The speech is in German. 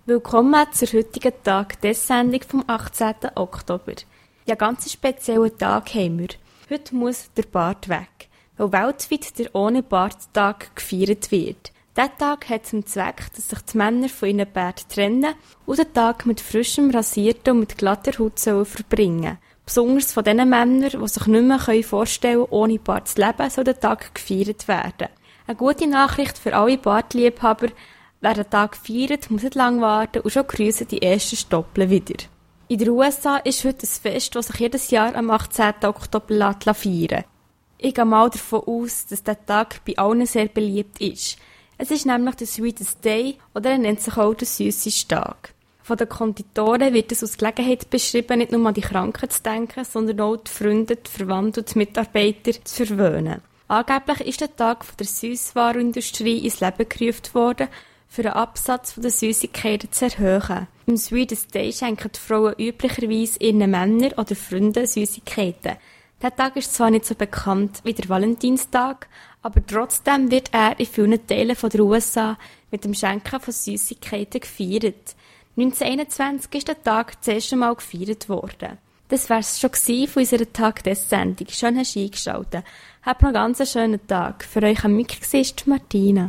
Willkommen zur heutigen Tag-Des-Sendung vom 18. Oktober. Ja, ganz speziellen Tag haben wir. Heute muss der Bart weg, weil weltweit der Ohne-Bart-Tag gefeiert wird. Dieser Tag hat zum Zweck, dass sich die Männer von ihren Bärten trennen und den Tag mit frischem, rasierten und mit glatter Haut verbringen. Besonders von den Männern, die sich nicht mehr vorstellen können, ohne Bart zu leben, soll der Tag gefeiert werden. Eine gute Nachricht für alle Bartliebhaber: wer den Tag feiert, muss nicht lange warten und schon grüssen die ersten Stoppeln wieder. In den USA ist heute ein Fest, das sich jedes Jahr am 18. Oktober feiern. Ich gehe mal davon aus, dass dieser Tag bei allen sehr beliebt ist. Es ist nämlich der Sweetest Day oder er nennt sich auch der süßeste Tag. Von den Konditoren wird es als Gelegenheit beschrieben, nicht nur an die Kranken zu denken, sondern auch die Freunde, die Verwandten und die Mitarbeiter zu verwöhnen. Angeblich ist der Tag von der Süsswarenindustrie ins Leben gerufen worden, für den Absatz der Süßigkeiten zu erhöhen. Im Sweetest Day schenken die Frauen üblicherweise ihren Männern oder Freunden Süßigkeiten. Dieser Tag ist zwar nicht so bekannt wie der Valentinstag, aber trotzdem wird er in vielen Teilen der USA mit dem Schenken von Süßigkeiten gefeiert. 1921 ist der Tag das erste Mal gefeiert worden. Das wär's schon von unserer Tag-Des-Sendung. Schön hast du eingeschaltet. Habt noch einen ganz schönen Tag. Für euch am Mic war Martina.